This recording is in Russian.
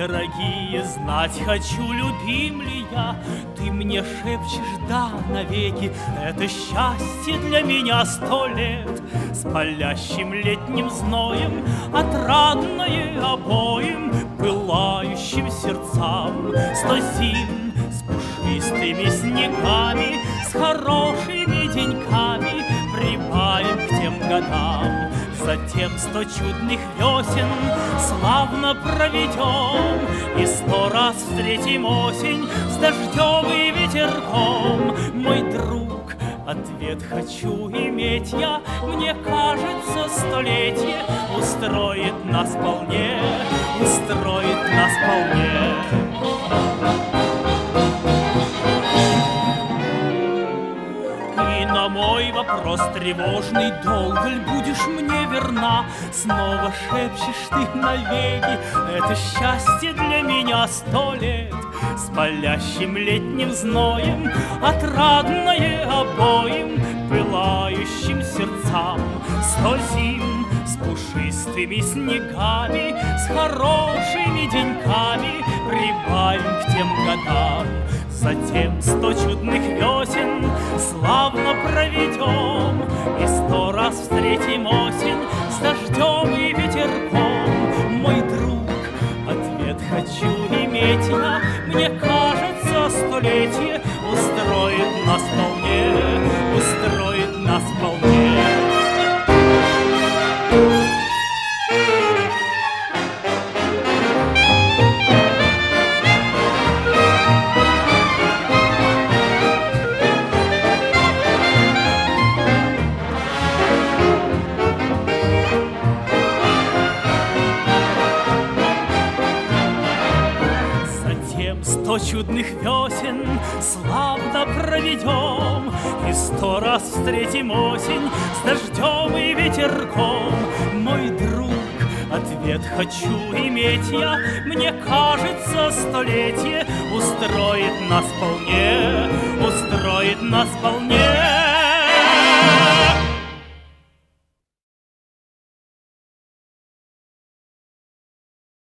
дорогие, знать хочу, любим ли я. Ты мне шепчешь, да, навеки, это счастье для меня 100 лет. С палящим летним зноем, отрадное обоим, пылающим сердцам. 100 зим с пушистыми снегами, с хорошими деньками прибавим к тем годам. Затем 100 чудных весен славно проведем, и 100 раз встретим осень с дождем и ветерком. Мой друг, ответ хочу иметь я, мне кажется, столетие устроит нас вполне, устроит нас вполне. На мой вопрос тревожный, долго ли будешь мне верна? Снова шепчешь ты навеки, это счастье для меня 100 лет. С палящим летним зноем, отрадное обоим, пылающим сердцам. 100 зим с пушистыми снегами, с хорошими деньками прибавим к тем годам. Затем 100 чудных весен славно проведем, и 100 раз встретим осень с дождем и ветерком. Мой друг, ответ хочу иметь я, мне кажется, столетие устроит нас вполне, устроит нас вполне. Затем 100 чудных весен славно проведем, и 100 раз встретим осень с дождем и ветерком. Мой друг, ответ хочу иметь я, мне кажется, столетие устроит нас вполне, устроит нас вполне.